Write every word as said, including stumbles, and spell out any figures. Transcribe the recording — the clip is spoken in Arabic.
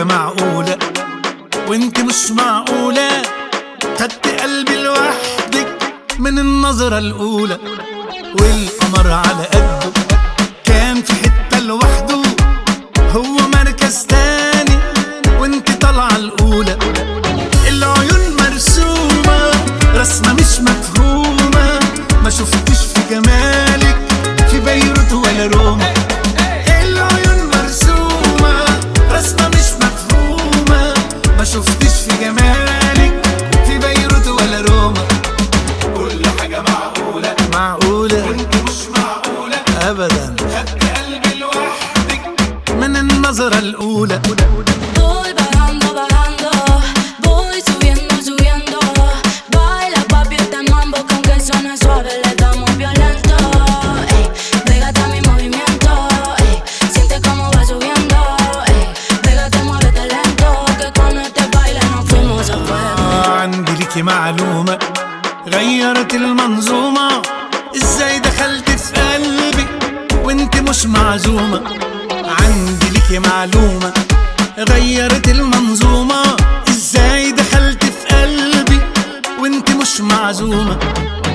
حاجة معقولة وانت مش معقولة. خدت قلبي لوحدك من النظرة الأولى، والقمر على قده كان في حتة لوحده، هو مركز تاني وانت طالعة الأولى. العيون مرسومة رسمة مش مفهومة، ما شفتش في جمالك في بيروت ولا روما. العيون مرسومة رسمة مش مفهومة، ما شفتش في جمالك في بيروت ولا روما. كل حاجة معقولة معقولة وانت مش معقولة أبدا. خدت قلبي لوحدك من النظرة الأولى. Voy bajando, bajando, voy subiendo, subiendo. Baila papi este mambo que aunque suene suave le damos violento. Ey, pégate a mi movimiento, ey, siente como va subiendo. Ey, pégate, muévete lento, que con este baile nos fuimos a fuego. عندي ليكي معلومة غيرت المنظومة، ازاي دخلت في قلبي وانت مش معزومة. عندي ليكي معلومة غيرت المنظومة، ازاي دخلت في قلبي وانت مش معزومة.